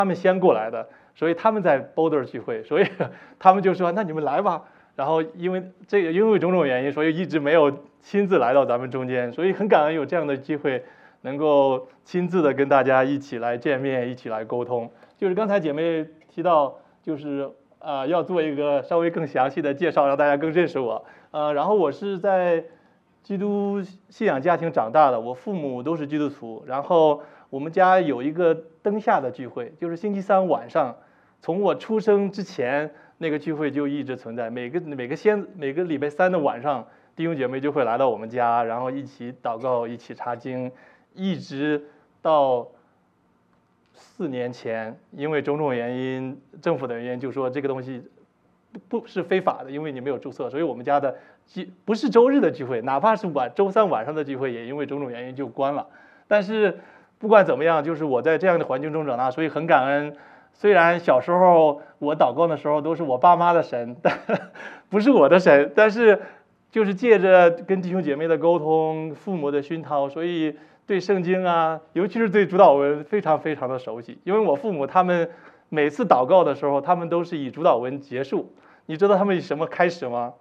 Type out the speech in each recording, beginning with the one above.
他们先过来的，所以他们在 Boulder 聚会，所以他们就说那你们来吧。然后因为种种原因，所以一直没有亲自来到咱们中间，所以很感恩有这样的机会，能够亲自的跟大家一起来见面，一起来沟通。就是刚才姐妹提到，就是要做一个稍微更详细的介绍，让大家更认识我。然后我是在基督信仰家庭长大的，我父母都是基督徒，然后我们家有一个灯下的聚会，就是星期三晚上，从我出生之前。那个聚会就一直存在，每个礼拜三的晚上，弟兄姐妹就会来到我们家，然后一起祷告，一起查经，一直到4年前，因为种种原因，政府的原因就说这个东西不是非法的，因为你没有注册，所以我们家的不是周日的聚会，哪怕是周三晚上的聚会，也因为种种原因就关了。但是不管怎么样，就是我在这样的环境中长大，所以很感恩。虽然小时候我祷告的时候都是我爸妈的神，但不是我的神，但是就是借着跟弟兄姐妹的沟通、父母的熏陶，所以对圣经啊，尤其是对主祷文非常非常的熟悉。因为我父母他们每次祷告的时候，他们都是以主祷文结束。你知道他们以什么开始吗？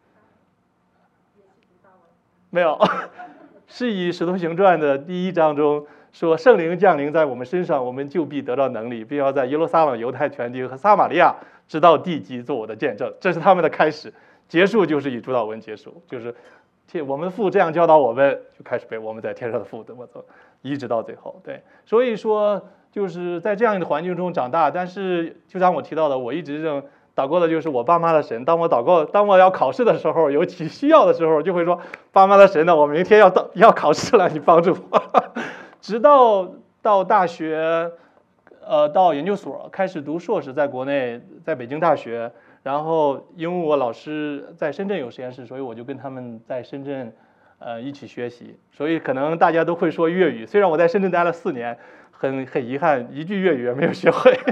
没有，是以《使徒行传》的第1章中。说圣灵降临在我们身上，我们就必得到能力，并要在耶路撒冷、犹太全地和撒玛利亚直到地极做我的见证。这是他们的开始，结束就是以主祷文结束，就是我们父这样教导我们，就开始背我们在天上的父怎么走，一直到最后。对，所以说就是在这样的环境中长大，但是就像我提到的，我一直祷告的就是我爸妈的神。当我要考试的时候，尤其需要的时候，就会说爸妈的神呢，我明天要考试了，你帮助我。直到大学，到研究所开始读硕士，在国内，在北京大学。然后因为我老师在深圳有实验室，所以我就跟他们在深圳，一起学习。所以可能大家都会说粤语，虽然我在深圳待了4年，很遗憾，一句粤语也没有学会。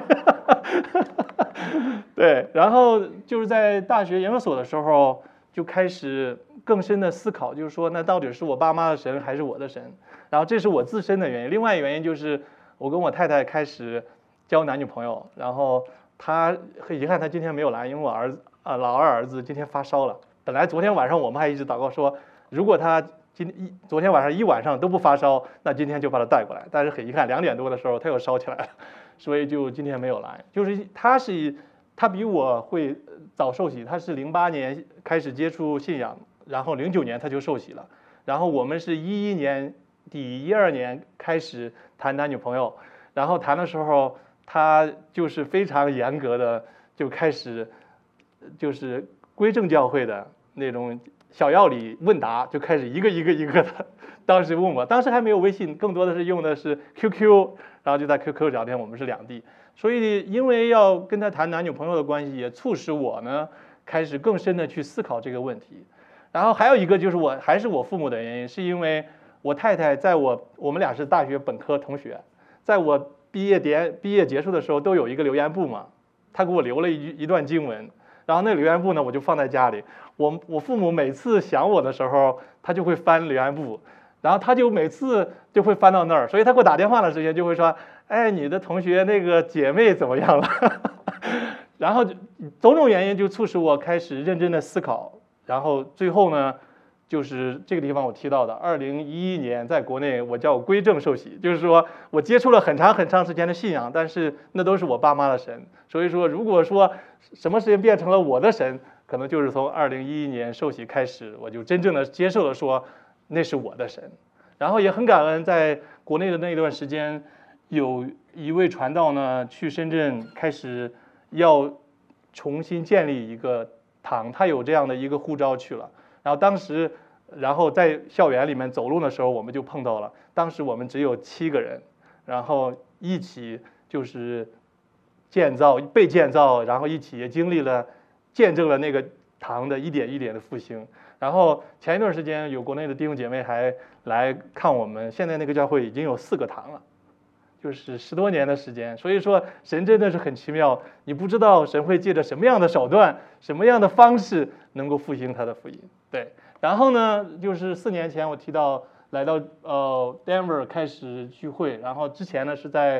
对，然后就是在大学研究所的时候，就开始更深的思考，就是说那到底是我爸妈的神还是我的神？然后这是我自身的原因，另外一个原因就是我跟我太太开始交男女朋友，然后她很遗憾她今天没有来，因为我老二儿子今天发烧了。本来昨天晚上我们还一直祷告说，如果他昨天晚上一晚上都不发烧，那今天就把他带过来。但是很遗憾2点多的时候他又烧起来了，所以就今天没有来。就是他比我会早受洗，他是08年开始接触信仰，然后09年他就受洗了。然后我们是11年底12年开始谈男女朋友，然后谈的时候他就是非常严格的就开始就是归正教会的那种小药理问答，就开始一个的。当时问我，当时还没有微信，更多的是用的是 QQ， 然后就在 QQ 聊天，我们是2地。所以因为要跟他谈男女朋友的关系，也促使我呢开始更深的去思考这个问题。然后还有一个就是还是我父母的原因，是因为我太太在我们俩是大学本科同学，在我毕业结束的时候都有一个留言簿嘛，他给我留了一段经文，然后那个留言簿呢我就放在家里。我父母每次想我的时候，他就会翻留言簿，然后他就每次就会翻到那儿，所以他给我打电话的时间就会说，哎，你的同学那个姐妹怎么样了？然后种种原因就促使我开始认真的思考，然后最后呢，就是这个地方我提到的，2011年在国内我叫归正受洗，就是说我接触了很长时间的信仰，但是那都是我爸妈的神。所以说，如果说什么时间变成了我的神，可能就是从2011年受洗开始，我就真正的接受了说那是我的神。然后也很感恩，在国内的那段时间，有一位传道呢去深圳开始要重新建立一个堂，他有这样的一个呼召去了。然后在校园里面走路的时候，我们就碰到了。当时我们只有7个人，然后一起就是被建造，然后一起也见证了那个堂的一点一点的复兴。然后前一段时间有国内的弟兄姐妹还来看我们，现在那个教会已经有4个堂了，就是10多年的时间。所以说神真的是很奇妙，你不知道神会借着什么样的手段、什么样的方式能够复兴他的福音。对，然后呢，就是4年前我提到来到Denver 开始聚会，然后之前呢是在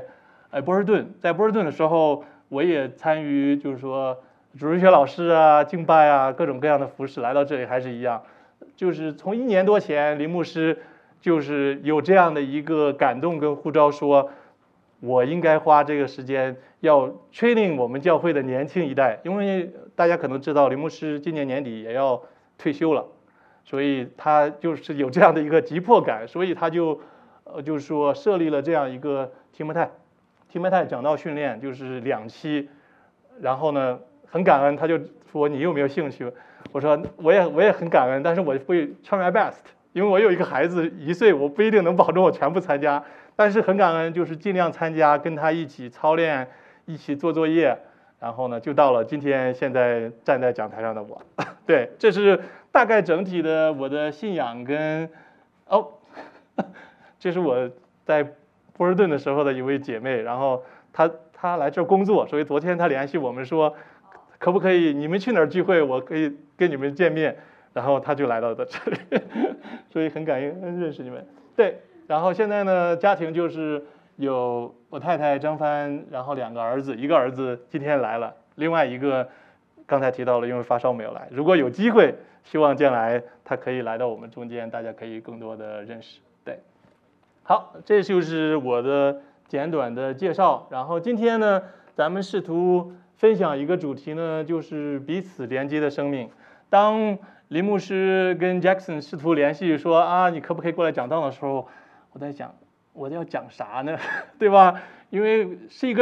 波士顿，在波士顿的时候，我也参与，就是说主日学老师啊、敬拜啊，各种各样的服饰，来到这里还是一样，就是从1年多前，林牧师就是有这样的一个感动跟呼召说。我应该花这个时间要 training 我们教会的年轻一代，因为大家可能知道林牧师今年年底也要退休了，所以他就是有这样的一个急迫感，所以他就是说设立了这样一个提摩太讲道训练，就是2期，然后呢很感恩，他就说你有没有兴趣？我说我也很感恩，但是我会 try my best， 因为我有一个孩子1岁，我不一定能保证我全部参加。但是很感恩，就是尽量参加，跟他一起操练，一起做作业，然后呢，就到了今天现在站在讲台上的我。对，这是大概整体的我的信仰跟这是我在波士顿的时候的一位姐妹，然后她来这儿工作，所以昨天她联系我们说，可不可以你们去哪儿聚会，我可以跟你们见面，然后她就来到了这里，所以很感恩认识你们。对。然后现在呢，家庭就是有我太太张帆，然后2个儿子，一个儿子今天来了，另外一个刚才提到了，因为发烧没有来。如果有机会，希望将来他可以来到我们中间，大家可以更多的认识。对，好，这就是我的简短的介绍。然后今天呢，咱们试图分享一个主题呢，就是彼此连接的生命。当林牧师跟 Jackson 试图联系说啊，你可不可以过来讲道的时候，我在想，我要讲啥呢，对吧？因为是一个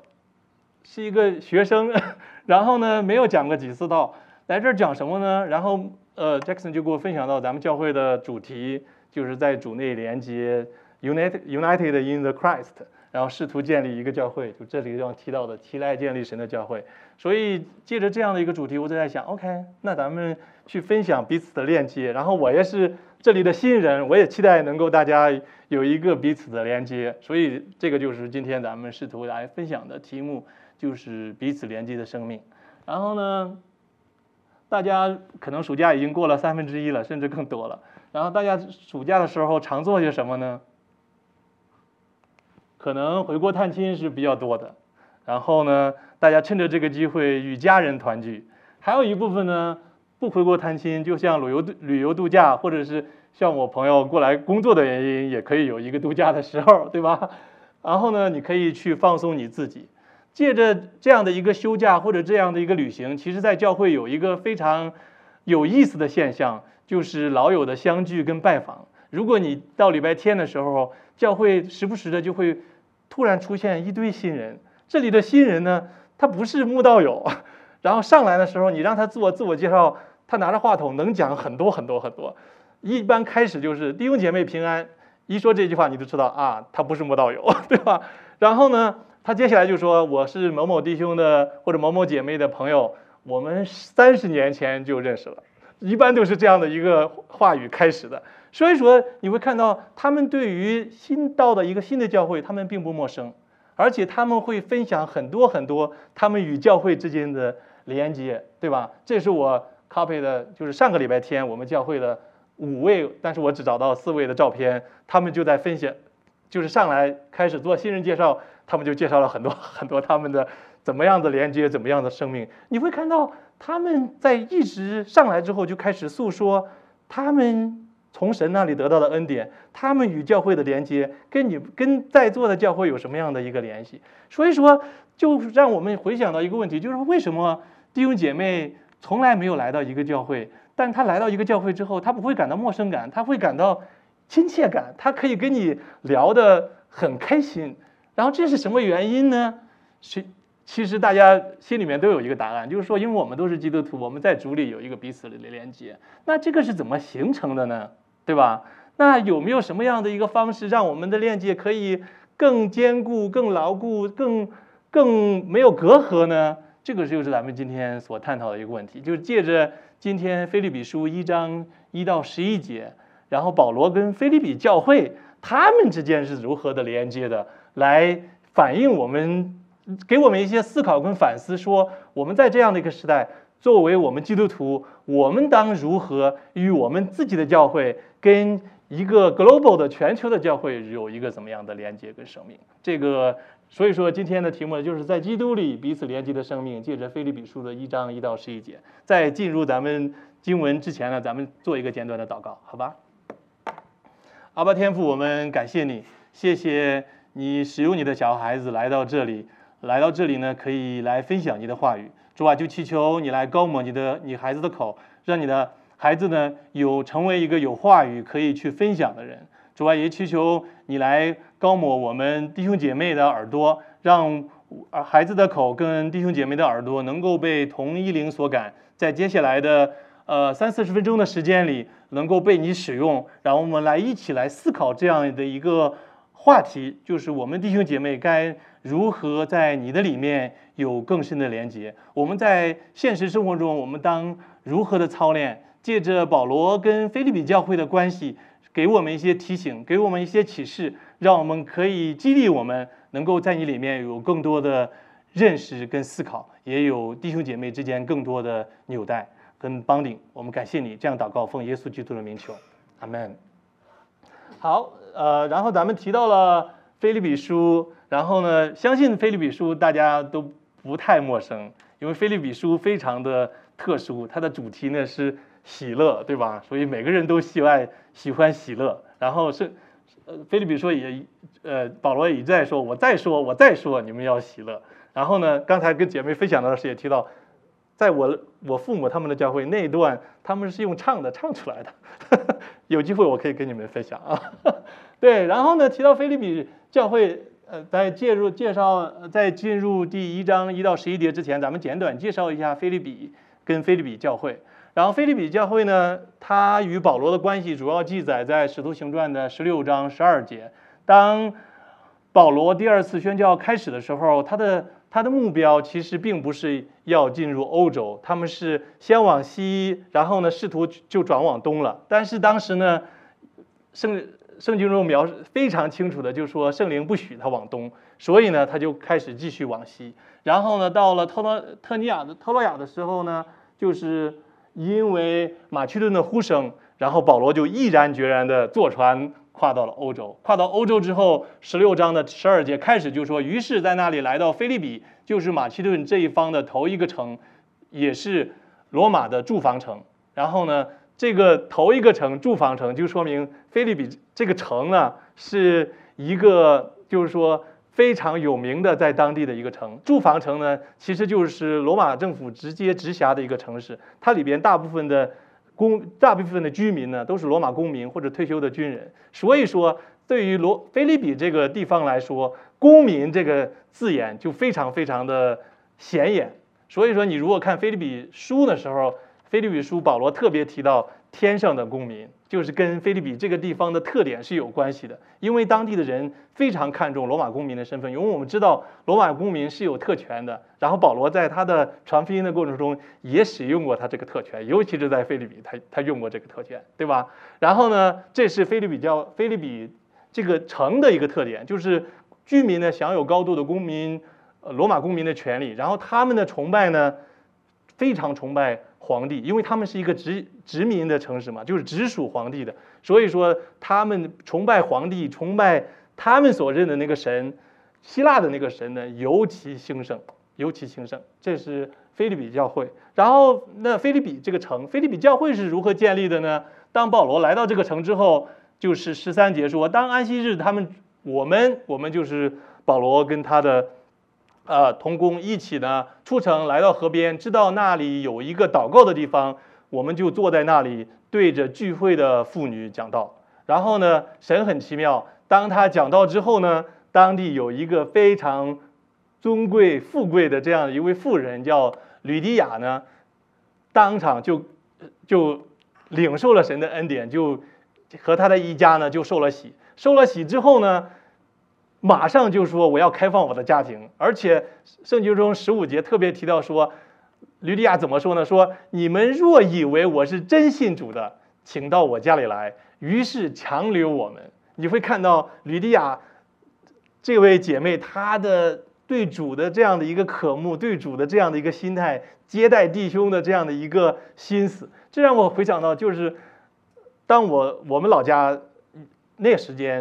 学生，然后呢没有讲过几次道，来这儿讲什么呢？然后Jackson 就给我分享到咱们教会的主题，就是在主内连接 United in the Christ， 然后试图建立一个教会，就这里要提到的期待建立神的教会。所以借着这样的一个主题，我就在想 ，OK， 那咱们去分享彼此的链接。然后我也是这里的新人，我也期待能够大家有一个彼此的连接。所以这个就是今天咱们试图来分享的题目，就是彼此连接的生命。然后呢，大家可能暑假已经过了1/3了，甚至更多了。然后大家暑假的时候常做些什么呢？可能回国探亲是比较多的。然后呢，大家趁着这个机会与家人团聚。还有一部分呢，不回国探亲，就像旅游度假，或者是像我朋友过来工作的原因，也可以有一个度假的时候，对吧？然后呢，你可以去放松你自己。借着这样的一个休假或者这样的一个旅行，其实在教会有一个非常有意思的现象，就是老友的相聚跟拜访。如果你到礼拜天的时候，教会时不时的就会突然出现一堆新人。这里的新人呢，他不是慕道友，然后上来的时候，你让他做自我介绍，他拿着话筒能讲很多很多很多。一般开始就是弟兄姐妹平安，一说这句话你就知道啊，他不是慕道友，对吧？然后呢，他接下来就说我是某某弟兄的或者某某姐妹的朋友，我们30年前就认识了，一般都是这样的一个话语开始的。所以说你会看到他们对于新到的一个新的教会，他们并不陌生。而且他们会分享很多很多他们与教会之间的连接，对吧？这是我 copy 的，就是上个礼拜天我们教会的5位，但是我只找到4位的照片，他们就在分享，就是上来开始做新人介绍，他们就介绍了很多很多他们的怎么样的连接，怎么样的生命。你会看到他们在一直上来之后就开始诉说他们从神那里得到的恩典，他们与教会的连接，跟在座的教会有什么样的一个联系？所以说，就让我们回想到一个问题，就是为什么弟兄姐妹从来没有来到一个教会，但他来到一个教会之后，他不会感到陌生感，他会感到亲切感，他可以跟你聊得很开心。然后这是什么原因呢？其实大家心里面都有一个答案，就是说，因为我们都是基督徒，我们在主里有一个彼此的连接。那这个是怎么形成的呢？对吧？那有没有什么样的一个方式，让我们的链接可以更坚固、更牢固、更没有隔阂呢？这个就是咱们今天所探讨的一个问题，就是借着今天腓立比书1章1到11节，然后保罗跟腓立比教会他们之间是如何的连接的，来反映我们，给我们一些思考跟反思，说我们在这样的一个时代，作为我们基督徒，我们当如何与我们自己的教会跟一个 global 的全球的教会有一个怎么样的连接跟生命？这个所以说今天的题目就是在基督里彼此连接的生命，借着腓立比书的1章1到11节。在进入咱们经文之前呢，咱们做一个简短的祷告，好吧？阿爸天父，我们感谢你，谢谢你使用你的小孩子来到这里呢，可以来分享你的话语。主啊，就祈求你来高抹你孩子的口，让你的孩子呢成为一个有话语可以去分享的人。主啊，也祈求你来高抹我们弟兄姐妹的耳朵，让孩子的口跟弟兄姐妹的耳朵能够被同一灵所感，在接下来的30-40分钟的时间里，能够被你使用，让我们一起来思考这样的一个话题，就是我们弟兄姐妹该如何在你的里面有更深的连结。我们在现实生活中，我们当如何的操练？借着保罗跟腓立比教会的关系，给我们一些提醒，给我们一些启示，让我们可以激励我们能够在你里面有更多的认识跟思考，也有弟兄姐妹之间更多的纽带跟帮顶。我们感谢你，这样祷告，奉耶稣基督的名求，阿门。好，然后咱们提到了腓立比书，然后呢，相信腓立比书大家都不太陌生，因为腓立比书非常的特殊，它的主题呢是喜乐，对吧？所以每个人都喜欢喜乐。然后腓立比书保罗也在说，我再说，你们要喜乐。然后呢，刚才跟姐妹分享的时候也提到，在我父母他们的教会那一段，他们是用唱出来的，有机会我可以跟你们分享啊。对，然后呢，提到腓立比教会，在进入第1章1到11节之前，咱们简短介绍一下腓立比跟腓立比教会。然后腓立比教会呢，它与保罗的关系主要记载在《使徒行传》的16章12节。当保罗第2次宣教开始的时候，他的目标其实并不是要进入欧洲，他们是先往西，然后呢试图就转往东了。但是当时呢，圣经中描述非常清楚的，就是说圣灵不许他往东，所以呢他就开始继续往西。然后呢，到了特洛亚的时候呢，就是因为马其顿的呼声，然后保罗就毅然决然的坐船跨到了欧洲。跨到欧洲之后，16章的12节开始就说，于是在那里来到腓立比，就是马其顿这一方的头一个城，也是罗马的驻防城。然后呢，这个头一个城驻防城，就说明腓立比这个城呢是一个就是说非常有名的在当地的一个城。驻防城呢，其实就是罗马政府直接直辖的一个城市，它里边大部分的居民呢都是罗马公民或者退休的军人。所以说，对于腓立比这个地方来说，公民这个字眼就非常非常的显眼。所以说，你如果看腓立比书的时候，腓立比书保罗特别提到天上的公民，就是跟腓立比这个地方的特点是有关系的。因为当地的人非常看重罗马公民的身份，因为我们知道罗马公民是有特权的。然后保罗在他的传福音的过程中也使用过他这个特权，尤其是在腓立比，他用过这个特权，对吧？然后呢，这是腓立比这个城的一个特点，就是居民呢享有高度的罗马公民的权利。然后他们的崇拜呢，非常崇拜皇帝，因为他们是一个殖民的城市嘛，就是直属皇帝的，所以说他们崇拜皇帝，崇拜他们所认的那个神，希腊的那个神呢，尤其兴盛。这是腓立比教会。然后那腓立比这个城，腓立比教会是如何建立的呢？当保罗来到这个城之后，就是13节说，当安息日，我们就是保罗跟他的同工一起呢出城来到河边，知道那里有一个祷告的地方，我们就坐在那里对着聚会的妇女讲道。然后呢，神很奇妙，当他讲道之后呢，当地有一个非常尊贵富贵的这样一位妇人叫吕底亚呢，当场就领受了神的恩典，就和他的一家呢就受了洗。受了洗之后呢，马上就说我要开放我的家庭。而且圣经中15节特别提到说，吕底亚怎么说呢？说你们若以为我是真信主的，请到我家里来。于是强留我们。你会看到吕底亚这位姐妹，她的对主的这样的一个渴慕，对主的这样的一个心态，接待弟兄的这样的一个心思，这让我回想到，就是当我们老家那时间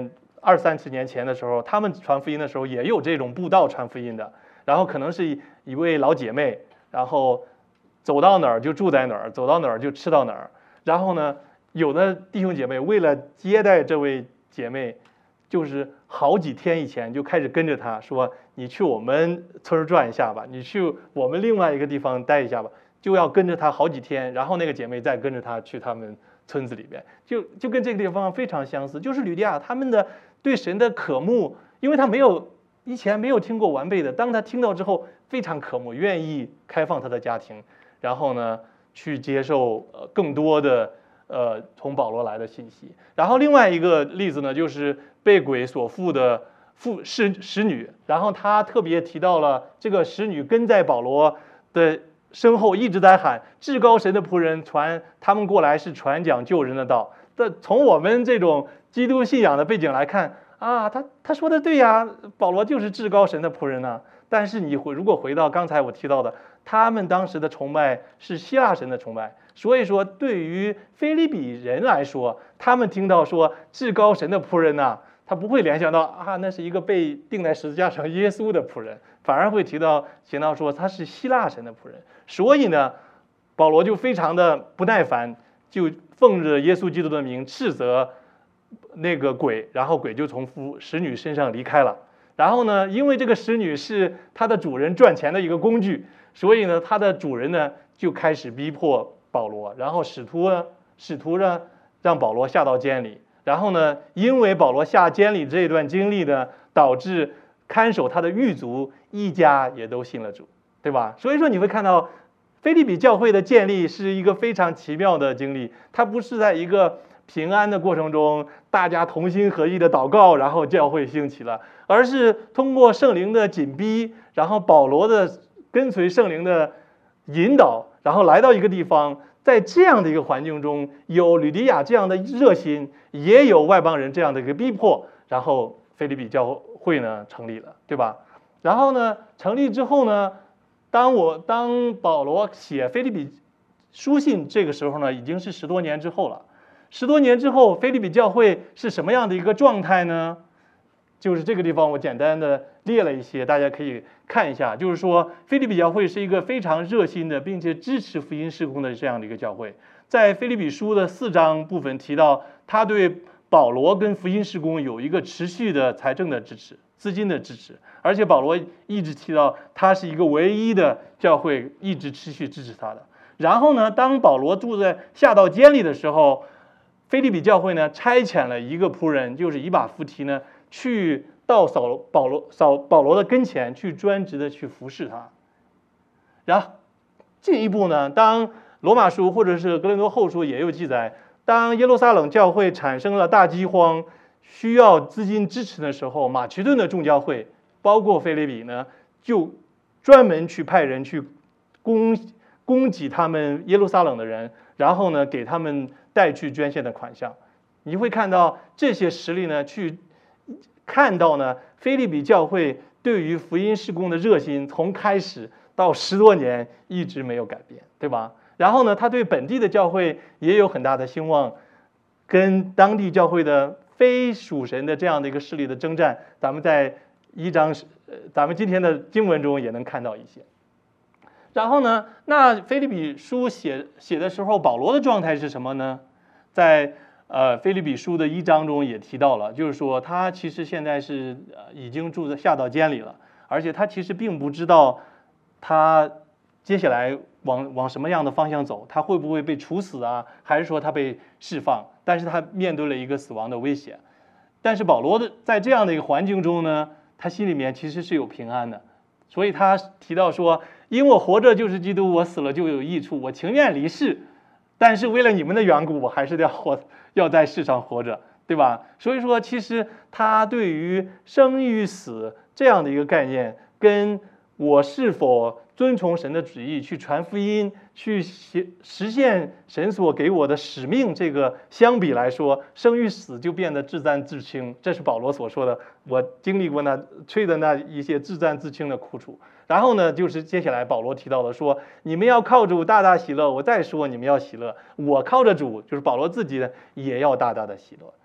20-30年前的时候，他们传福音的时候也有这种布道传福音的，然后可能是一位老姐妹，然后走到哪儿就住在哪儿，走到哪儿就吃到哪儿。然后呢，有的弟兄姐妹为了接待这位姐妹，就是好几天以前就开始跟着她说：“你去我们村转一下吧，你去我们另外一个地方待一下吧。”就要跟着她好几天，然后那个姐妹再跟着她去他们村子里边，就跟这个地方非常相似。就是吕利亚他们的对神的渴慕，因为他以前没有听过完备的，当他听到之后非常渴慕，愿意开放他的家庭，然后呢去接受更多的从保罗来的信息。然后另外一个例子呢，就是被鬼所附的使女，然后他特别提到了这个使女跟在保罗的身后一直在喊：“至高神的仆人他们过来是传讲救人的道。”从我们这种基督信仰的背景来看啊，他说的对呀，保罗就是至高神的仆人啊。但是如果回到刚才我提到的，他们当时的崇拜是希腊神的崇拜，所以说对于腓立比人来说，他们听到说至高神的仆人呐，他不会联想到啊，那是一个被钉在十字架上耶稣的仆人，反而会想到说他是希腊神的仆人。所以呢，保罗就非常的不耐烦，就奉着耶稣基督的名斥责那个鬼，然后鬼就从使女身上离开了。然后呢，因为这个使女是他的主人赚钱的一个工具，所以呢，他的主人呢就开始逼迫保罗，然后使徒呢让保罗下到监里。然后呢，因为保罗下监里这一段经历呢，导致看守他的狱卒一家也都信了主，对吧？所以说你会看到腓立比教会的建立是一个非常奇妙的经历，它不是在一个平安的过程中，大家同心合意的祷告，然后教会兴起了，而是通过圣灵的紧逼，然后保罗的跟随圣灵的引导，然后来到一个地方，在这样的一个环境中，有吕底亚这样的热心，也有外邦人这样的一个逼迫，然后腓立比教会呢成立了，对吧？然后呢，成立之后呢，当保罗写腓立比书信这个时候呢，已经是10多年之后了。10多年之后，腓立比教会是什么样的一个状态呢？就是这个地方我简单的列了一些，大家可以看一下。就是说，腓立比教会是一个非常热心的，并且支持福音事工的这样的一个教会。在腓立比书的4章部分提到，他对保罗跟福音事工有一个持续的财政的支持、资金的支持，而且保罗一直提到他是一个唯一的教会，一直持续支持他的。然后呢，当保罗下到监里的时候，腓立比教会呢差遣了一个仆人，就是以巴弗提呢，去到保罗的跟前去专职的去服侍他。然后进一步呢，当罗马书或者是格林多后书也有记载，当耶路撒冷教会产生了大饥荒，需要资金支持的时候，马其顿的众教会，包括腓立比呢，就专门去派人去供给他们耶路撒冷的人，然后呢给他们带去捐献的款项。你会看到这些实例呢，去看到呢腓立比教会对于福音事工的热心，从开始到10多年一直没有改变，对吧？然后呢，他对本地的教会也有很大的兴旺，跟当地教会的非属神的这样的一个势力的征战，咱们在咱们今天的经文中也能看到一些。然后呢，那腓立比书写的时候，保罗的状态是什么呢？在腓立比书的1章中也提到了，就是说他其实现在是已经下到监里了，而且他其实并不知道他接下来往什么样的方向走，他会不会被处死啊，还是说他被释放？但是他面对了一个死亡的威胁。但是保罗在这样的一个环境中呢，他心里面其实是有平安的，所以他提到说：“因我活着就是基督，我死了就有益处，我情愿离世，但是为了你们的缘故，我还是要在世上活着，对吧？”所以说，其实他对于生与死这样的一个概念，跟我是否遵从神的旨意去传福音，去实现神所给我的使命，这个相比来说，生与死就变得至暂至轻。这是保罗所说的，我经历过那一些至暂至轻的苦楚。然后呢，就是接下来保罗提到的说，你们要靠主大大喜乐。我再说你们要喜乐，我靠着主，就是保罗自己呢也要大大的喜乐。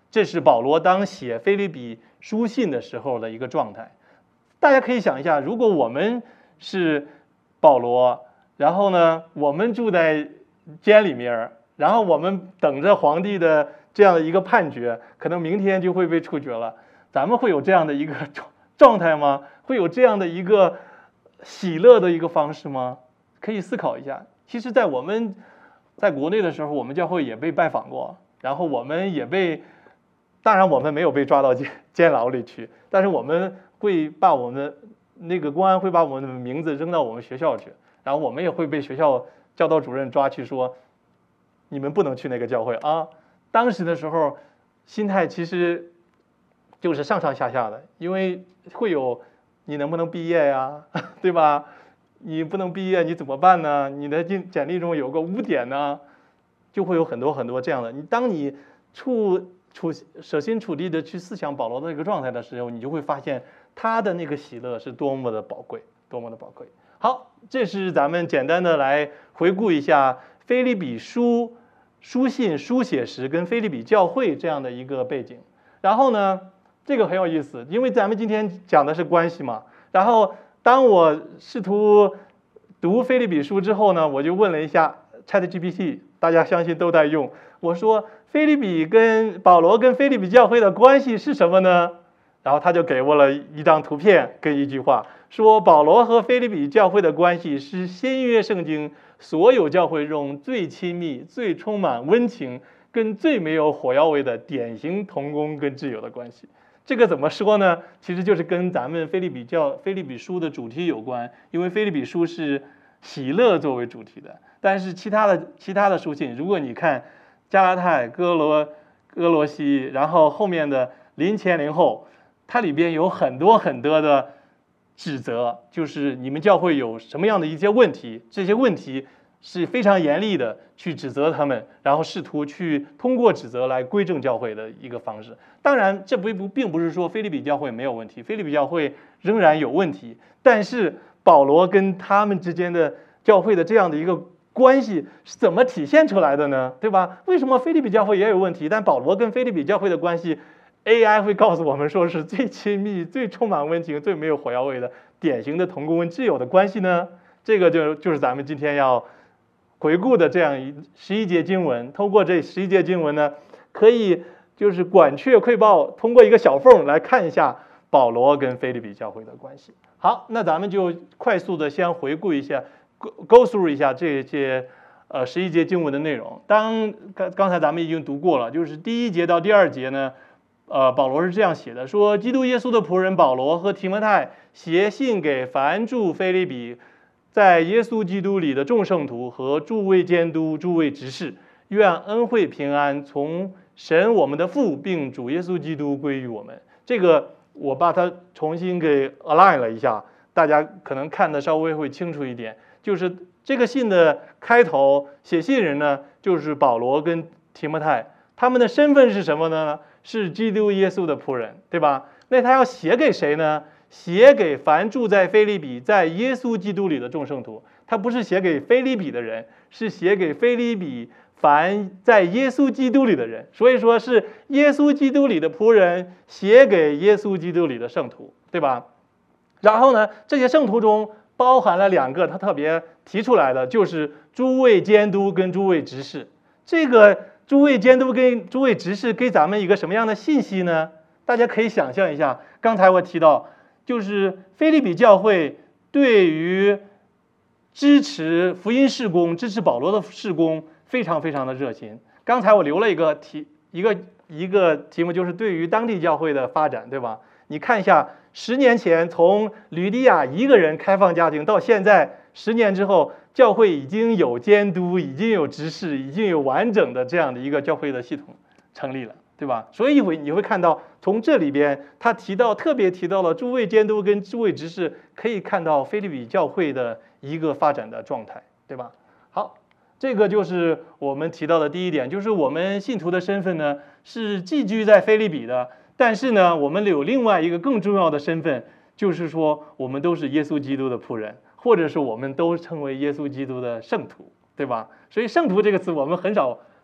这是保罗当写腓立比书信的时候的一个状态。大家可以想一下，如果我们是保罗，然后呢，我们住在监里面，然后我们等着皇帝的这样的一个判决，可能明天就会被处决了，咱们会有这样的一个状态吗？会有这样的一个喜乐的一个方式吗？可以思考一下。其实，在我们在国内的时候，我们教会也被拜访过，然后我们也被，当然我们没有被抓到监牢里去，但是我们会把我们那个公安会把我们的名字扔到我们学校去，然后我们也会被学校教导主任抓去说，你们不能去那个教会啊。当时的时候，心态其实就是上上下下的，因为会有你能不能毕业呀，对吧？你不能毕业，你怎么办呢？你的简历中有个污点呢，就会有很多很多这样的。当你舍心处地的去思想保罗的这个状态的时候，你就会发现他的那个喜乐是多么的宝贵，多么的宝贵。好，这是咱们简单的来回顾一下腓立比书信书写时跟腓立比教会这样的一个背景。然后呢，这个很有意思，因为咱们今天讲的是关系嘛。然后当我试图读腓立比书之后呢，我就问了一下 ChatGPT， 大家相信都在用。我说保罗跟腓立比教会的关系是什么呢？然后他就给我了一张图片跟一句话，说保罗和腓立比教会的关系是新约圣经所有教会中最亲密、最充满温情、跟最没有火药味的典型同工跟挚友的关系。这个怎么说呢？其实就是跟咱们腓立比书的主题有关，因为腓立比书是喜乐作为主题的。但是其他的书信，如果你看加拉太、哥罗西，然后后面的林前林后，它里边有很多很多的指责，就是你们教会有什么样的一些问题，这些问题是非常严厉的去指责他们，然后试图去通过指责来归正教会的一个方式。当然，这并不是说腓立比教会没有问题，腓立比教会仍然有问题，但是保罗跟他们之间的教会的这样的一个关系是怎么体现出来的呢？对吧？为什么腓立比教会也有问题，但保罗跟腓立比教会的关系 AI 会告诉我们说是最亲密、最充满温情、最没有火药味的典型的同工跟挚友的关系呢？这个就是咱们今天要回顾的这样11节经文。通过这11节经文呢，可以就是管雀窥豹，通过一个小缝来看一下保罗跟腓立比教会的关系。好，那咱们就快速的先回顾一下 ，go through 一下这些11节经文的内容。刚才咱们已经读过了，就是第1节到第2节呢，保罗是这样写的，说基督耶稣的仆人保罗和提摩太写信给凡住腓立比，在耶稣基督里的众圣徒和诸位监督、诸位执事，愿恩惠平安从神我们的父并主耶稣基督归于我们。这个我把它重新给 align 了一下，大家可能看得稍微会清楚一点。就是这个信的开头写信人呢，就是保罗跟提摩太，他们的身份是什么呢？是基督耶稣的仆人，对吧？那他要写给谁呢？写给凡住在腓立比，在耶稣基督里的众圣徒。他不是写给腓立比的人，是写给腓立比凡在耶稣基督里的人。所以说是耶稣基督里的仆人写给耶稣基督里的圣徒，对吧？然后呢，这些圣徒中包含了2个他特别提出来的，就是诸位监督跟诸位执事。这个诸位监督跟诸位执事给咱们一个什么样的信息呢？大家可以想象一下，刚才我提到，就是腓立比教会对于支持福音事工、支持保罗的事工非常非常的热心。刚才我留了一个题目，就是对于当地教会的发展，对吧？你看一下，10年前从吕底亚一个人开放家庭，到现在10年之后，教会已经有监督，已经有执事，已经有完整的这样的一个教会的系统成立了，对吧？所以你会看到，从这里边他特别提到了诸位监督跟诸位执事，可以看到腓立比教会的一个发展的状态，对吧？好，这个就是我们提到的第一点，就是我们信徒的身份呢是寄居在腓立比的，但是呢，我们有另外一个更重要的身份，就是说我们都是耶稣基督的仆人，或者是我们都称为耶稣基督的圣徒，对吧？所以圣徒这个词我们很少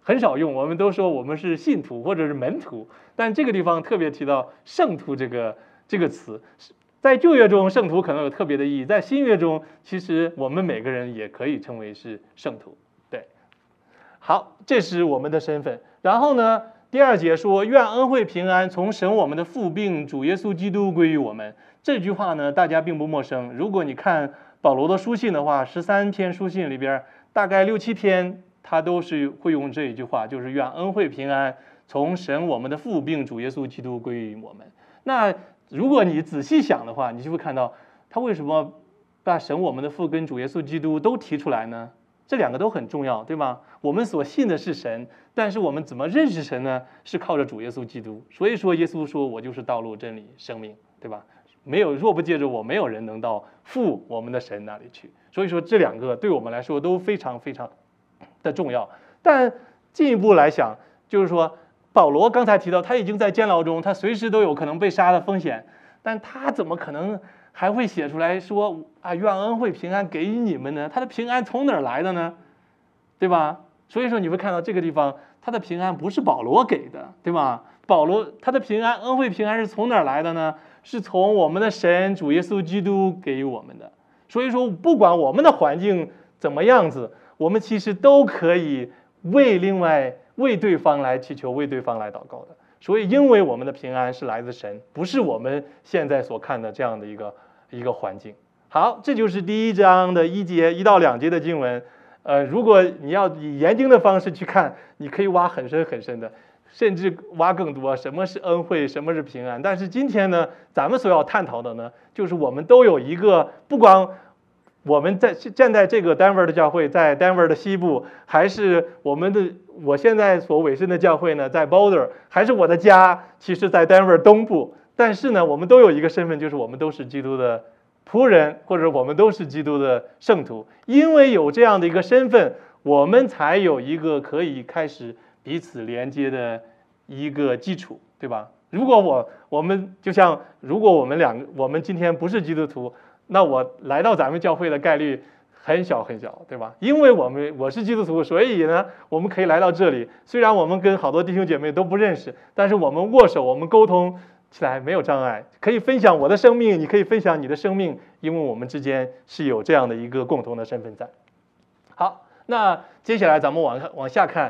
很少用，我们都说我们是信徒或者是门徒，但这个地方特别提到圣徒这个词。在旧约中，圣徒可能有特别的意义；在新约中，其实我们每个人也可以称为是圣徒。对，好，这是我们的身份。然后呢，第2节说：“愿恩惠平安从神我们的父并主耶稣基督归于我们。”这句话呢，大家并不陌生。如果你看保罗的书信的话，13篇书信里边，大概6、7篇他都是会用这一句话，就是愿恩惠平安从神我们的父并主耶稣基督归于我们。那如果你仔细想的话，你就会看到他为什么把神我们的父跟主耶稣基督都提出来呢？这2个都很重要，对吧？我们所信的是神，但是我们怎么认识神呢？是靠着主耶稣基督。所以说，耶稣说：“我就是道路、真理、生命，对吧？若不借着我，没有人能到父我们的神那里去。”所以说，这2个对我们来说都非常非常的重要。但进一步来想，就是说，保罗刚才提到，他已经在监牢中，他随时都有可能被杀的风险，但他怎么可能还会写出来说啊，愿恩惠平安给予你们呢？他的平安从哪儿来的呢？对吧？所以说你会看到这个地方，他的平安不是保罗给的，对吧？保罗他的平安，恩惠平安是从哪儿来的呢？是从我们的神主耶稣基督给予我们的。所以说，不管我们的环境怎么样子，我们其实都可以为对方来祈求，为对方来祷告的。所以，因为我们的平安是来自神，不是我们现在所看的这样的一个环境。好，这就是第1章的1到2节的经文。如果你要以研经的方式去看，你可以挖很深很深的，甚至挖更多，什么是恩惠，什么是平安。但是今天呢，咱们所要探讨的呢，就是我们都有一个，不管我们站在这个 Denver 的教会，在 Denver 的西部，还是我现在所委身的教会呢，在 Boulder， 还是我的家，其实在 Denver 东部。但是呢，我们都有一个身份，就是我们都是基督的仆人，或者我们都是基督的圣徒。因为有这样的一个身份，我们才有一个可以开始彼此连接的一个基础，对吧？如果我们今天不是基督徒，那我来到咱们教会的概率很小很小，对吧？因为我是基督徒，所以呢，我们可以来到这里。虽然我们跟好多弟兄姐妹都不认识，但是我们握手，我们沟通起来没有障碍，可以分享我的生命，你可以分享你的生命，因为我们之间是有这样的一个共同的身份在。好，那接下来咱们往下看，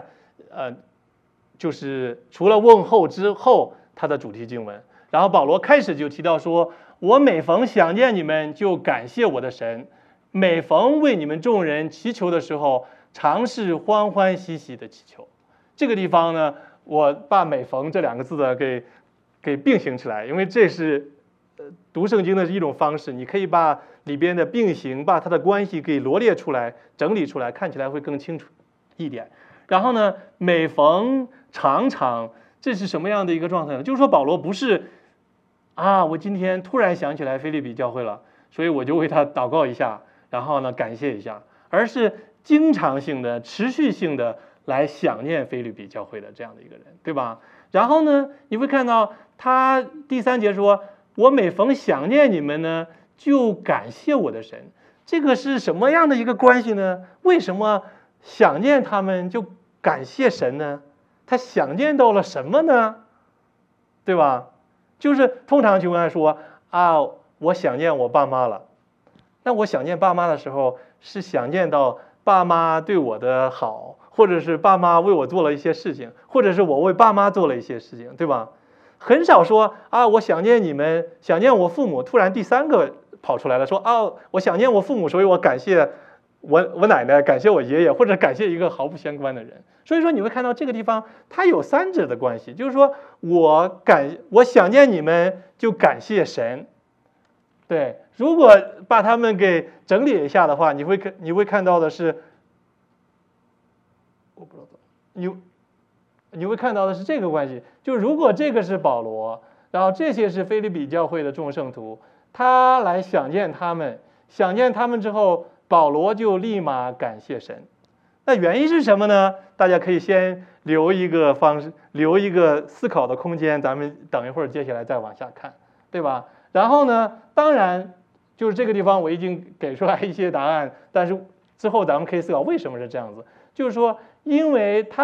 就是除了问候之后，它的主题经文。然后保罗开始就提到说：“我每逢想见你们，就感谢我的神；每逢为你们众人祈求的时候，常是欢欢喜喜的祈求。”这个地方呢，我把“每逢”这2个字的给并行起来，因为这是读圣经的一种方式，你可以把里边的并行，把它的关系给罗列出来、整理出来，看起来会更清楚一点。然后呢，每逢常常，这是什么样的一个状态呢？就是说保罗不是我今天突然想起来腓立比教会了，所以我就为他祷告一下，然后呢感谢一下，而是经常性的、持续性的来想念腓立比教会的这样的一个人，对吧？然后呢，你会看到他第3节说：“我每逢想念你们呢，就感谢我的神。”这个是什么样的一个关系呢？为什么想念他们就感谢神呢？他想念到了什么呢？对吧？就是通常情况下说我想念我爸妈了。那我想念爸妈的时候，是想念到爸妈对我的好，或者是爸妈为我做了一些事情，或者是我为爸妈做了一些事情，对吧？很少说我想念你们，想念我父母，突然第3个跑出来了，说我想念我父母，所以我感谢我奶奶，感谢我爷爷，或者感谢一个毫不相关的人。所以说你会看到这个地方它有3者的关系，就是说我想念你们就感谢神。对，如果把它们给整理一下的话，你会看到的是，你会看到的是这个关系，就如果这个是保罗，然后这些是腓立比教会的众圣徒，他来想念他们之后，保罗就立马感谢神。那原因是什么呢？大家可以先留一个思考的空间，咱们等一会儿接下来再往下看，对吧？然后呢，当然就是这个地方我已经给出来一些答案，但是之后咱们可以思考为什么是这样子。就是说，因为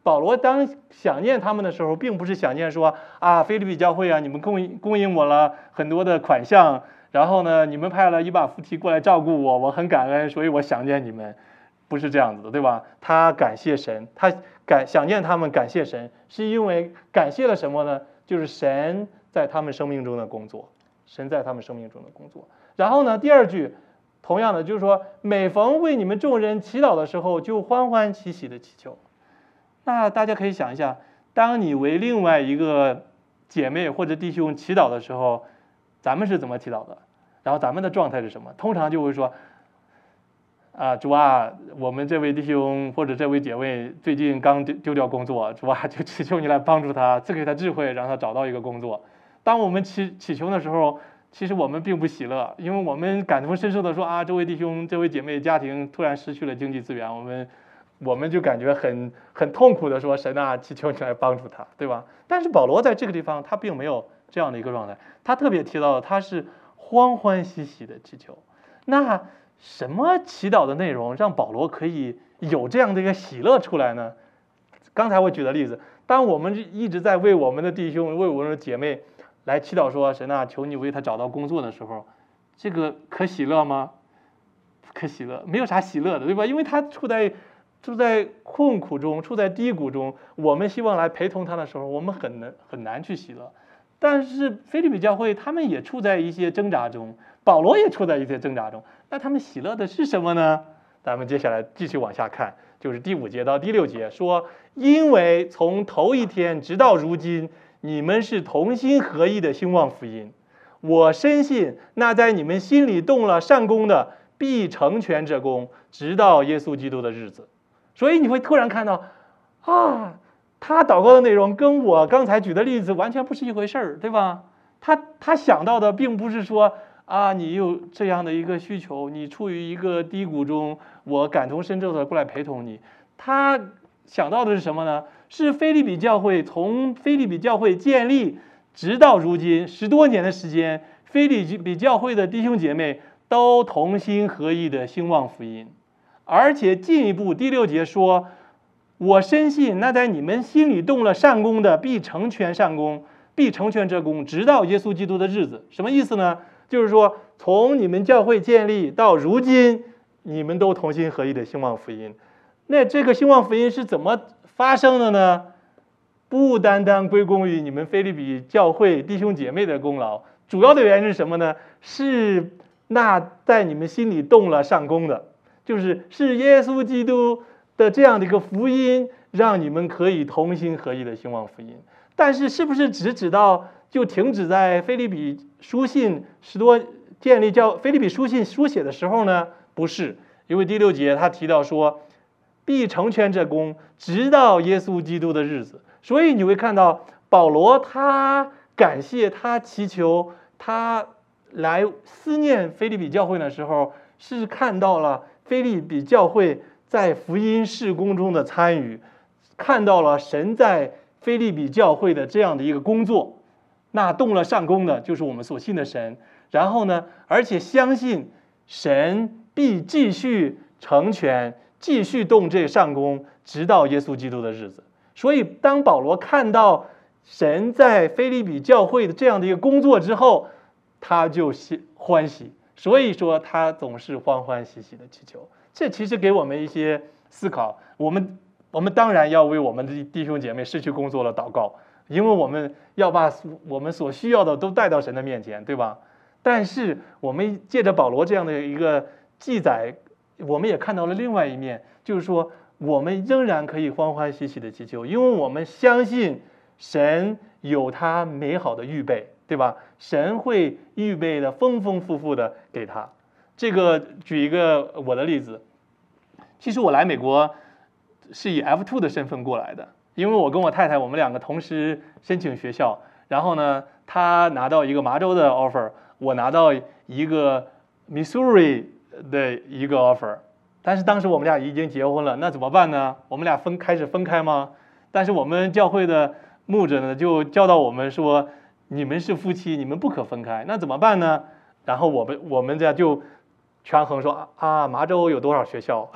保罗当想念他们的时候，并不是想念说啊，腓立比教会啊，你们供应我了很多的款项，然后呢，你们派了以巴弗提过来照顾我，我很感恩，所以我想念你们，不是这样子的，对吧？他感谢神，他想念他们，感谢神，是因为感谢了什么呢？就是神在他们生命中的工作，神在他们生命中的工作。然后呢，第二句，同样的就是说，每逢为你们众人祈祷的时候，就欢欢喜喜的祈求。那大家可以想一下，当你为另外一个姐妹或者弟兄祈祷的时候，咱们是怎么祈祷的？然后咱们的状态是什么？通常就会说，主啊，我们这位弟兄或者这位姐妹最近刚丢掉工作，主啊，就祈求你来帮助他，赐给他智慧，让他找到一个工作。当我们祈求的时候，其实我们并不喜乐，因为我们感同身受的说啊，这位弟兄、这位姐妹家庭突然失去了经济资源，我们就感觉很痛苦的说，神啊，祈求你来帮助他，对吧？但是保罗在这个地方他并没有这样的一个状态，他特别提到了他是欢欢喜喜的祈求。那什么祈祷的内容让保罗可以有这样的一个喜乐出来呢？刚才我举的例子，当我们一直在为我们的弟兄、为我们的姐妹来祈祷说，神啊，求你为他找到工作的时候，这个可喜乐吗？可喜乐，没有啥喜乐的，对吧？因为他处在困苦中，处在低谷中，我们希望来陪同他的时候，我们很难去喜乐。但是腓立比教会他们也处在一些挣扎中，保罗也处在一些挣扎中，那他们喜乐的是什么呢？咱们接下来继续往下看，就是第5节到第6节说，因为从头一天直到如今，你们是同心合意的兴旺福音，我深信那在你们心里动了善功的，必成全这功，直到耶稣基督的日子。所以你会突然看到他祷告的内容跟我刚才举的例子完全不是一回事儿，对吧？他想到的并不是说你有这样的一个需求，你处于一个低谷中，我感同身受的过来陪同你。他想到的是什么呢？是腓立比教会，从腓立比教会建立直到如今10多年的时间，腓立比教会的弟兄姐妹都同心合意的兴旺福音。而且进一步第6节说，我深信那在你们心里动了善功的，必成全善功，必成全这功，直到耶稣基督的日子。什么意思呢？就是说从你们教会建立到如今，你们都同心合意的兴旺福音。那这个兴旺福音是怎么发生的呢？不单单归功于你们腓立比教会弟兄姐妹的功劳，主要的原因是什么呢？是那在你们心里动了善功的，是耶稣基督的这样的一个福音，让你们可以同心合意的兴旺福音。但是是不是就停止在腓立比书信建立腓立比书信书写的时候呢？不是，因为第6节他提到说，必成全这功，直到耶稣基督的日子。所以你会看到保罗他感谢，他祈求，他来思念腓立比教会的时候，是看到了腓立比教会在福音事工中的参与，看到了神在腓立比教会的这样的一个工作。那动了善功的就是我们所信的神，然后呢，而且相信神必继续成全，继续动这善功，直到耶稣基督的日子。所以当保罗看到神在腓立比教会的这样的一个工作之后，他就欢喜，所以说他总是欢欢喜喜的祈求。这其实给我们一些思考，我们当然要为我们的弟兄姐妹失去工作了祷告，因为我们要把我们所需要的都带到神的面前，对吧？但是我们借着保罗这样的一个记载，我们也看到了另外一面，就是说我们仍然可以欢欢喜喜的祈求，因为我们相信神有他美好的预备，对吧？神会预备的丰丰富富的给他。这个举一个我的例子，其实我来美国是以 F2 的身份过来的，因为我跟我太太我们两个同时申请学校，然后呢，他拿到一个麻州的 offer， 我拿到一个 Missouri 的一个 offer， 但是当时我们俩已经结婚了，那怎么办呢？我们俩开始分开吗？但是我们教会的牧者呢就教导我们说，你们是夫妻，你们不可分开，那怎么办呢？然后我们这样就权衡说麻州有多少学校，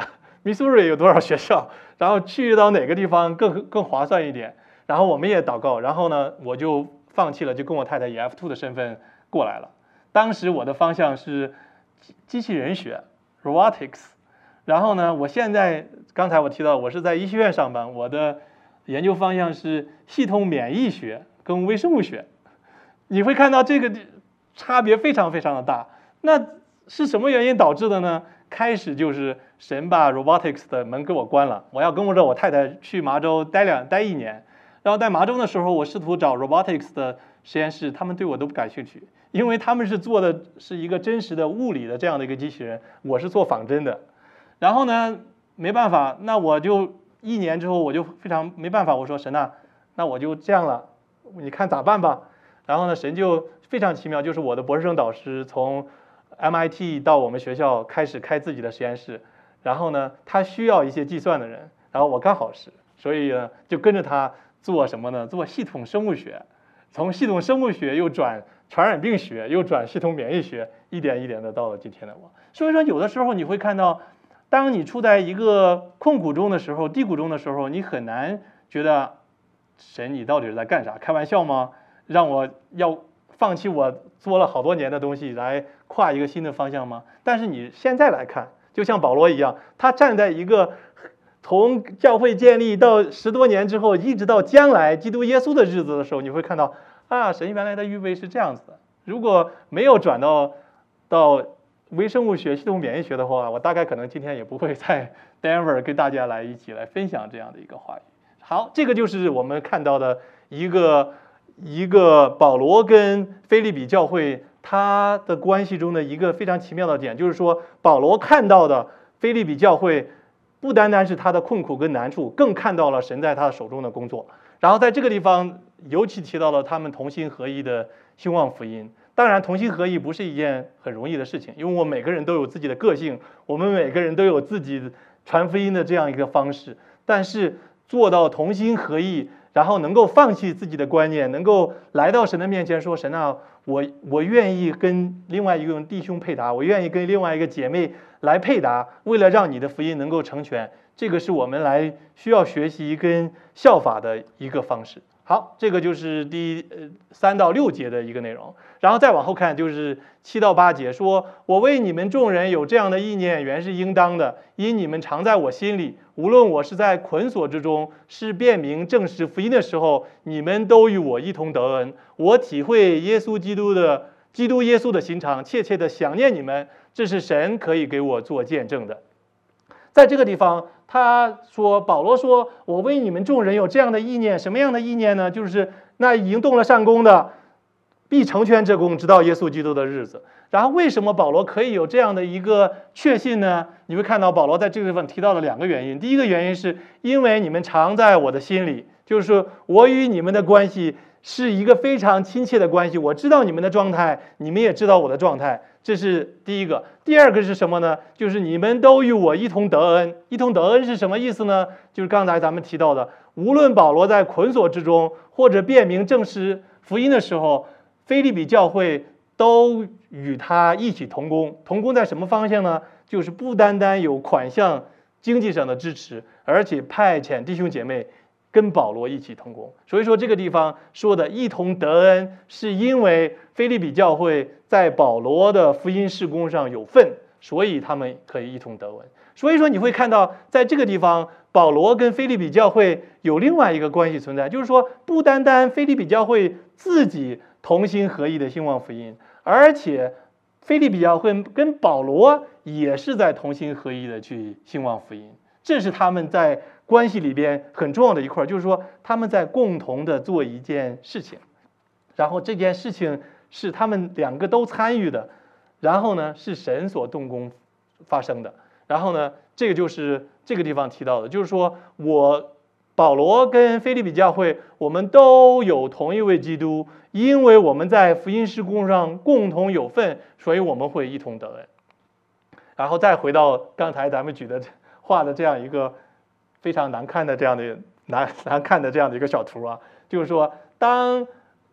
Missouri 有多少学校，然后去到哪个地方更划算一点。然后我们也祷告，然后呢，我就放弃了，就跟我太太以 F2 的身份过来了。当时我的方向是机器人学 （robotics），然后呢，我现在刚才我提到我是在医学院上班，我的研究方向是系统免疫学跟微生物学。你会看到这个差别非常非常的大。那是什么原因导致的呢？开始就是神把 robotics 的门给我关了，我要跟着我太太去麻州待1年。然后在麻州的时候，我试图找 robotics 的实验室，他们对我都不感兴趣，因为他们是做的是一个真实的物理的这样的一个机器人，我是做仿真的。然后呢，没办法，那我就1年之后我就非常没办法，我说神啊，那我就这样了，你看咋办吧？然后呢，神就非常奇妙，就是我的博士生导师从 MIT 到我们学校开始开自己的实验室，然后呢，他需要一些计算的人，然后我刚好是，所以呢就跟着他做什么呢？做系统生物学，从系统生物学又转传染病学，又转系统免疫学，一点一点的到了今天的我。所以说，有的时候你会看到，当你处在一个困苦中的时候、低谷中的时候，你很难觉得神，你到底是在干啥？开玩笑吗？让我要放弃我做了好多年的东西来跨一个新的方向吗？但是你现在来看，就像保罗一样，他站在一个从教会建立到10多年之后，一直到将来基督耶稣的日子的时候，你会看到啊，神原来的预备是这样子的。如果没有转到微生物学、系统免疫学的话，我大概可能今天也不会在 Denver 跟大家一起来分享这样的一个话语。好，这个就是我们看到的一个保罗跟腓立比教会他的关系中的一个非常奇妙的点，就是说保罗看到的腓立比教会不单单是他的困苦跟难处，更看到了神在他手中的工作。然后在这个地方尤其提到了他们同心合一的兴旺福音。当然，同心合一不是一件很容易的事情，因为我们每个人都有自己的个性，我们每个人都有自己传福音的这样一个方式。但是做到同心合一，然后能够放弃自己的观念，能够来到神的面前说：“神啊，我愿意跟另外一个弟兄配搭，我愿意跟另外一个姐妹来配搭，为了让你的福音能够成全。”这个是我们需要学习跟效法的一个方式。好，这个就是第3到6节的一个内容，然后再往后看就是7到8节，说：“我为你们众人有这样的意念，原是应当的，因你们常在我心里，无论我是在捆锁之中，是辨明证实福音的时候，你们都与我一同得恩。我体会基督耶稣的心肠，切切的想念你们，这是神可以给我做见证的。”在这个地方，保罗说：“我为你们众人有这样的意念，什么样的意念呢？就是那已经动了善功的，必成全这功，直到耶稣基督的日子。”然后，为什么保罗可以有这样的一个确信呢？你会看到保罗在这个地方提到了2个原因。第一个原因是因为你们常在我的心里，就是说我与你们的关系是一个非常亲切的关系，我知道你们的状态，你们也知道我的状态。这是第一个。第二个是什么呢？就是你们都与我一同得恩。一同得恩是什么意思呢？就是刚才咱们提到的，无论保罗在捆锁之中，或者辨明证实福音的时候，腓立比教会都与他一起同工。同工在什么方向呢？就是不单单有款项经济上的支持，而且派遣弟兄姐妹跟保罗一起同工。所以说这个地方说的一同得恩，是因为腓立比教会在保罗的福音事工上有份，所以他们可以一同得恩。所以说你会看到在这个地方，保罗跟腓立比教会有另外一个关系存在，就是说不单单腓立比教会自己同心合意的兴旺福音，而且腓立比教会跟保罗也是在同心合意的去兴旺福音。这是他们在关系里边很重要的一块，就是说他们在共同的做一件事情，然后这件事情是他们2个都参与的，然后呢是神所动工发生的。然后呢，这个就是这个地方提到的，就是说保罗跟腓立比教会，我们都有同一位基督，因为我们在福音事工上共同有份，所以我们会一同得恩。然后再回到刚才咱们画的这样一个非常难看的这样的一个小图啊，就是说当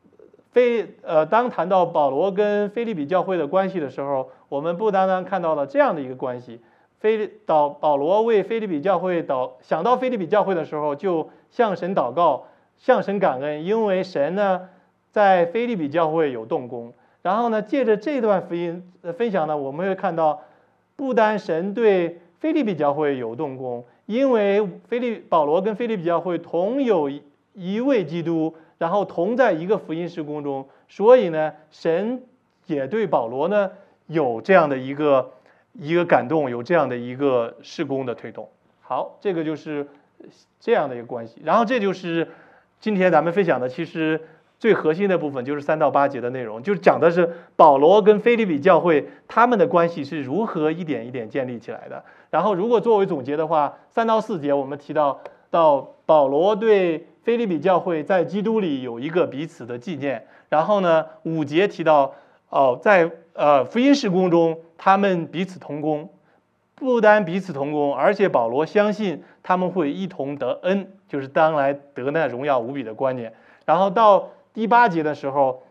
谈到保罗跟腓立比教会的关系的时候，我们不单单看到了这样的一个关系， 保罗为腓立比教会想到腓立比教会的时候，就向神祷告，向神感恩，因为神呢在腓立比教会有动工。然后呢，借着这段福音分享呢，我们会看到，不单神对腓立比教会有动工，因为保罗跟腓立比教会同有一位基督，然后同在一个福音事工中，所以呢，神也对保罗呢有这样的一个感动，有这样的一个事工的推动。好，这个就是这样的一个关系。然后这就是今天咱们分享的，其实最核心的部分就是3到8节的内容，就是讲的是保罗跟腓立比教会他们的关系是如何一点一点建立起来的。然后如果作为总结的话，3到4节我们提到保罗对腓立比教会在基督里有一个彼此的纪念。然后呢，5节提到在福音事工中他们彼此同工，不单彼此同工，而且保罗相信他们会一同得恩，就是当来得那荣耀无比的观念。然后到第8节的时候，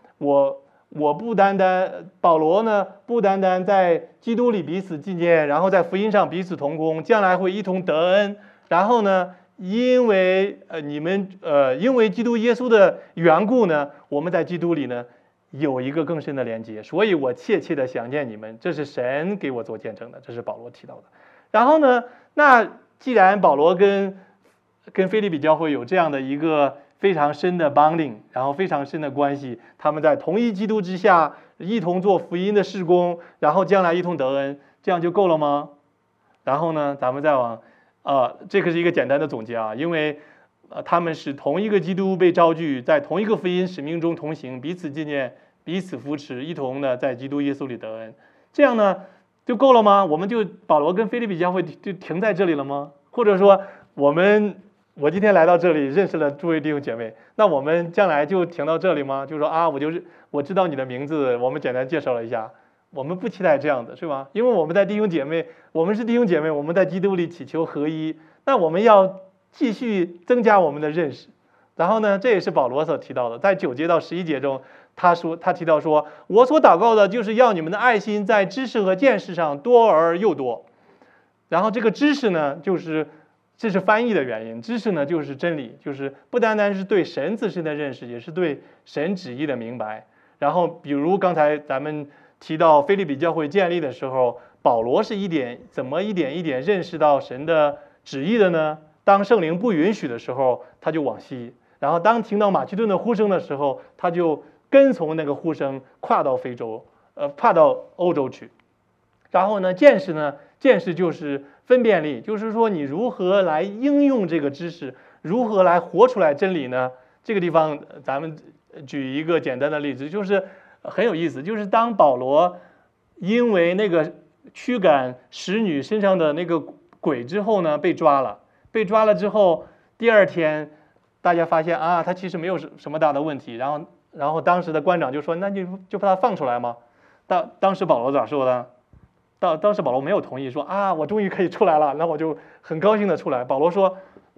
保罗呢不单单在基督里彼此纪念，然后在福音上彼此同工，将来会一同得恩。然后呢，因为基督耶稣的缘故呢，我们在基督里呢有一个更深的连接，所以我切切的想念你们，这是神给我做见证的，这是保罗提到的。然后呢，那既然保罗跟腓立比教会有这样的一个非常深的 bonding， 然后非常深的关系，他们在同一基督之下一同做福音的事工，然后将来一同得恩，这样就够了吗？然后呢，咱们再往这个是一个简单的总结啊，因为他们是同一个基督被召聚，在同一个福音使命中同行，彼此纪念，彼此扶持，一同呢在基督耶稣里得恩，这样呢就够了吗？我们就保罗跟腓立比教会就停在这里了吗？或者说我今天来到这里认识了诸位弟兄姐妹，那我们将来就停到这里吗？就说我知道你的名字，我们简单介绍了一下，我们不期待这样的，是吧？因为我们是弟兄姐妹，我们在基督里祈求合一，那我们要继续增加我们的认识。然后呢，这也是保罗所提到的，在9节到11节中，他提到说，我所祷告的就是要你们的爱心在知识和见识上多而又多。然后这个知识呢，这是翻译的原因，知识呢就是真理，就是不单单是对神自身的认识，也是对神旨意的明白。然后比如刚才咱们提到腓立比教会建立的时候，保罗是怎么一点一点认识到神的旨意的呢？当圣灵不允许的时候，他就往西；然后当听到马其顿的呼声的时候，他就跟从那个呼声跨到欧洲去。然后呢，见识就是分辨力，就是说你如何来应用这个知识，如何来活出来真理呢？这个地方咱们举一个简单的例子，就是很有意思，就是当保罗因为那个驱赶使女身上的那个鬼之后呢，被抓了之后，第2天大家发现他其实没有什么大的问题，然后当时的官长就说，那就把他放出来吗？当时保罗咋说的？当时保罗没有同意，说我终于可以出来了，那我就很高兴的出来。保罗说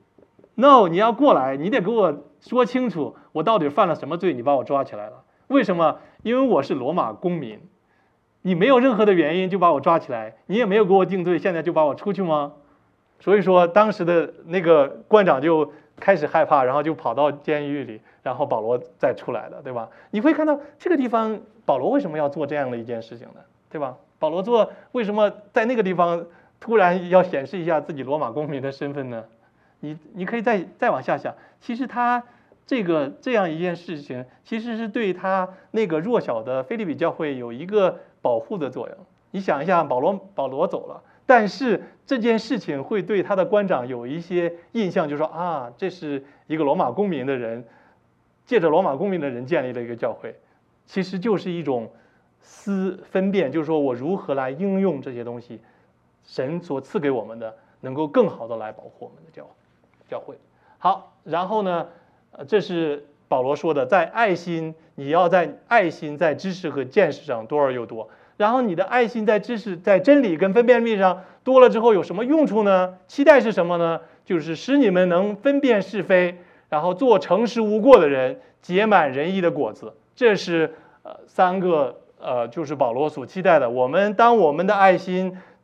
No， 你要过来，你得给我说清楚我到底犯了什么罪，你把我抓起来了。为什么？因为我是罗马公民，你没有任何的原因就把我抓起来，你也没有给我定罪，现在就把我出去吗？所以说当时的那个官长就开始害怕，然后就跑到监狱里，然后保罗再出来了，对吧？你会看到这个地方保罗为什么要做这样的一件事情呢？对吧？保罗为什么在那个地方突然要显示一下自己罗马公民的身份呢？你可以再往下想，其实他这样一件事情，其实是对他那个弱小的腓立比教会有一个保护的作用。你想一下，保罗走了，但是这件事情会对他的官长有一些印象，就是说这是一个罗马公民的人，借着罗马公民的人建立了一个教会，其实就是一种分辨，就是说我如何来应用这些东西，神所赐给我们的，能够更好的来保护我们的教会。好，然后呢，这是保罗说的，你要在爱心在知识和见识上多而又多。然后你的爱心在知识、在真理跟分辨力上多了之后有什么用处呢？期待是什么呢？就是使你们能分辨是非，然后做诚实无过的人，结满仁义的果子。这是3个就是保罗所期待的。当我们的爱心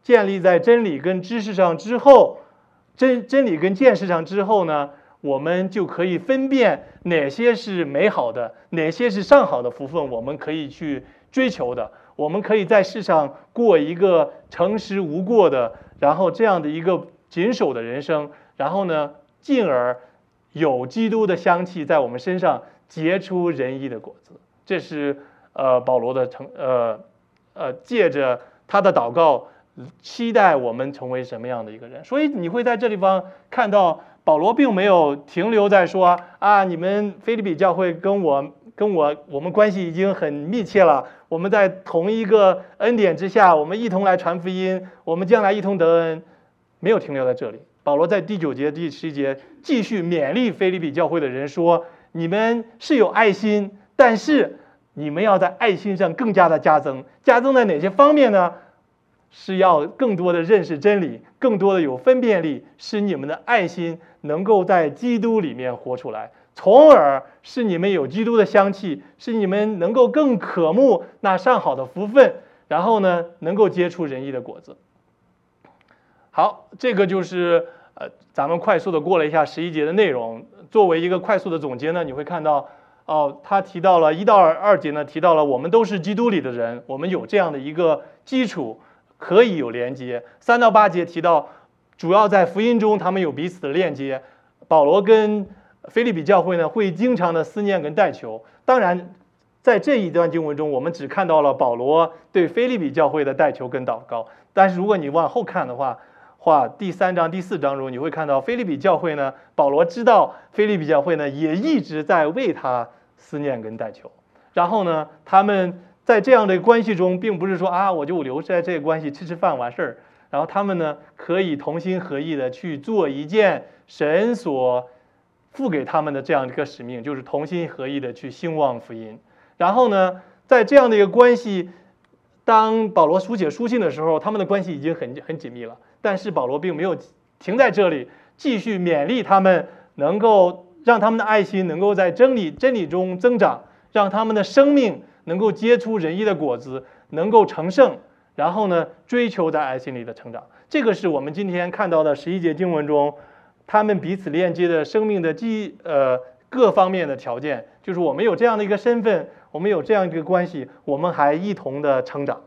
建立在真理跟知识上之后，真理跟见识上之后呢，我们就可以分辨哪些是美好的，哪些是上好的福分，我们可以去追求的。我们可以在世上过一个诚实无过的，然后这样的一个谨守的人生，然后呢，进而有基督的香气在我们身上结出仁义的果子。这是保罗的借着他的祷告，期待我们成为什么样的一个人。所以你会在这地方看到，保罗并没有停留在说啊，你们腓立比教会跟我们关系已经很密切了，我们在同一个恩典之下，我们一同来传福音，我们将来一同得恩，没有停留在这里。保罗在第9节、第11节继续勉励腓立比教会的人说：你们是有爱心，但是你们要在爱心上更加的加增。加增在哪些方面呢？是要更多的认识真理，更多的有分辨力，使你们的爱心能够在基督里面活出来，从而使你们有基督的香气，使你们能够更渴慕那上好的福分，然后呢，能够结出仁义的果子。好，这个就是咱们快速的过了一下11节的内容。作为一个快速的总结呢，你会看到他提到了1到2节呢，提到了我们都是基督里的人，我们有这样的一个基础，可以有连接。3到8节提到主要在福音中他们有彼此的链接。保罗跟腓立比教会呢会经常的思念跟代求。当然在这一段经文中，我们只看到了保罗对腓立比教会的代求跟祷告，但是如果你往后看的话，第3章、第4章中，你会看到腓立比教会呢，保罗知道腓立比教会呢也一直在为他思念跟代求。然后呢，他们在这样的关系中，并不是说我就留在这个关系吃饭完事儿，然后他们呢可以同心合意的去做一件神所付给他们的这样一个使命，就是同心合意的去兴旺福音。然后呢，在这样的一个关系，当保罗书写书信的时候，他们的关系已经很紧密了。但是保罗并没有停在这里，继续勉励他们，能够让他们的爱心能够在真理中增长，让他们的生命能够结出仁义的果子，能够成圣，然后呢，追求在爱心里的成长。这个是我们今天看到的11节经文中，他们彼此链接的生命的各方面的条件，就是我们有这样的一个身份，我们有这样一个关系，我们还一同的成长。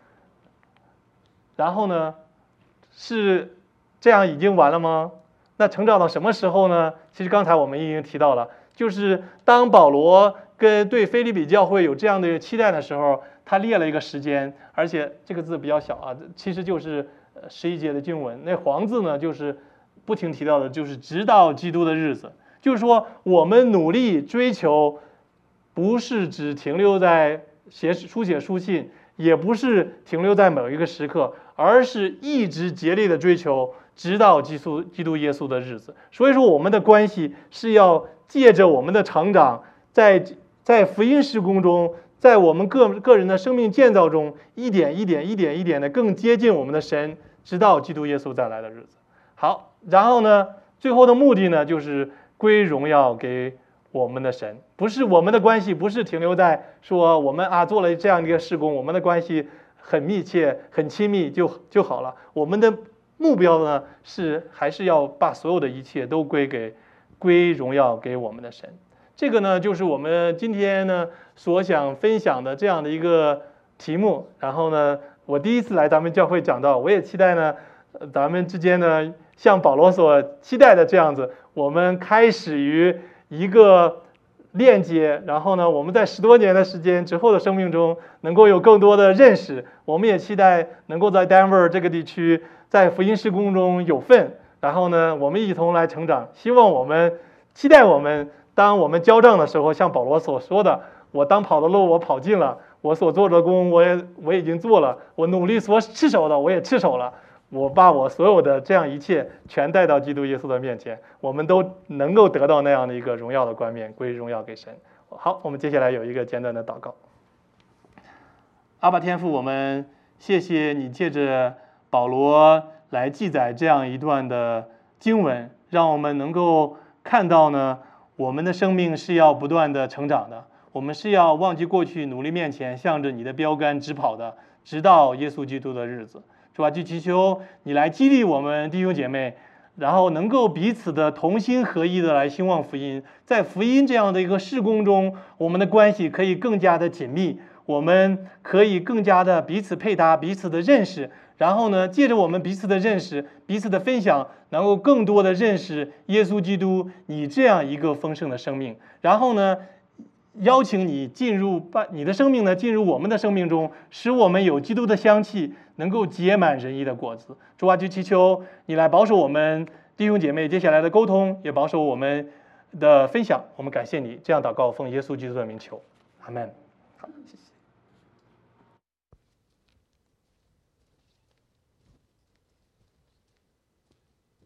然后呢，是这样已经完了吗？那成长到什么时候呢？其实刚才我们已经提到了，就是当保罗对腓立比教会有这样的期待的时候，他列了一个时间，而且这个字比较小其实就是11节的经文。那黄字呢，就是不停提到的，就是直到基督的日子。就是说，我们努力追求，不是只停留在书写书信，也不是停留在某一个时刻，而是一直竭力的追求，直到基督耶稣的日子。所以说，我们的关系是要借着我们的成长，在福音事工中，在我们个人的生命建造中，一点一点的更接近我们的神，直到基督耶稣再来的日子。好，然后呢，最后的目的呢，就是归荣耀给我们的神。不是我们的关系，不是停留在说我们做了这样一个事工，我们的关系很密切、很亲密就好了。我们的目标呢，还是要把所有的一切都归荣耀给我们的神。这个呢，就是我们今天呢所想分享的这样的一个题目。然后呢，我第一次来咱们教会讲道，我也期待呢，咱们之间呢，像保罗所期待的这样子，我们开始于一个链接，然后呢，我们在10多年的时间之后的生命中，能够有更多的认识。我们也期待能够在 Denver 这个地区，在福音事工中有份。然后呢，我们一同来成长。期待我们，当我们交账的时候，像保罗所说的，我当跑的路我跑尽了，我所做的工我已经做了，我努力所持守的我也持守了，我把我所有的这样一切全带到基督耶稣的面前，我们都能够得到那样的一个荣耀的冠冕，归荣耀给神。好，我们接下来有一个简短的祷告。阿爸天父，我们谢谢你借着保罗来记载这样一段的经文，让我们能够看到呢，我们的生命是要不断的成长的，我们是要忘记过去，努力面前，向着你的标杆直跑的，直到耶稣基督的日子。 主啊，就祈求你来激励我们弟兄姐妹，然后能够彼此的同心合一的来兴旺福音，在福音这样的一个事工中，我们的关系可以更加的紧密，我们可以更加的彼此配搭，彼此的认识，然后呢，借着我们彼此的认识、彼此的分享，能够更多的认识耶稣基督你这样一个丰盛的生命，然后呢，邀请你进入你的生命呢，进入我们的生命中，使我们有基督的香气，能够结满仁义的果子。主啊，就祈求你来保守我们弟兄姐妹接下来的沟通，也保守我们的分享。我们感谢你，这样祷告，奉耶稣基督的名求，阿门。好，谢谢。